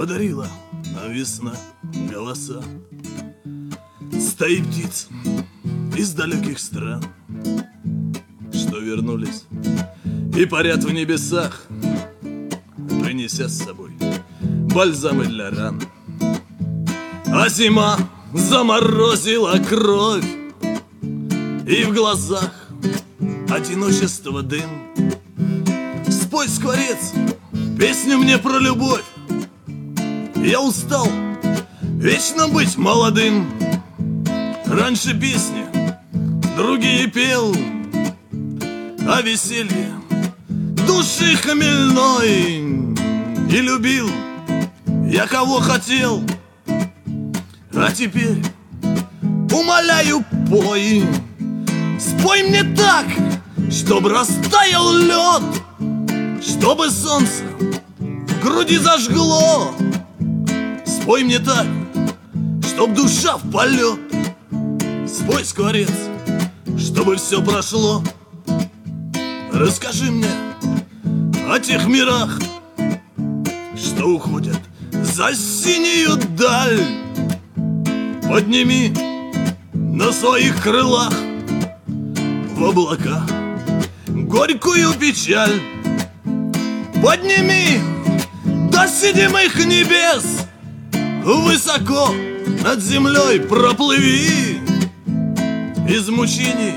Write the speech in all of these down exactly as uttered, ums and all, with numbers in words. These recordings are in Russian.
Подарила нам весна голоса стаи птиц из далеких стран, что вернулись и парят в небесах, принеся с собой бальзамы для ран. А зима заморозила кровь, и в глазах одиночество дым. Спой, скворец, песню мне про любовь. Я устал вечно быть молодым. Раньше песни другие пел о веселье души хмельной, и любил я кого хотел. А теперь умоляю, пой, спой мне так, чтоб растаял лед, чтобы солнце в груди зажгло. Спой мне так, чтоб душа в полет. Спой, скворец, чтобы все прошло. Расскажи мне о тех мирах, что уходят за синюю даль. Подними на своих крылах в облака горькую печаль. Подними до седьмых небес, высоко над землей проплыви. Из мучений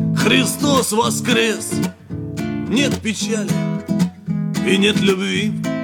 Христос воскрес. Нет печали и нет любви.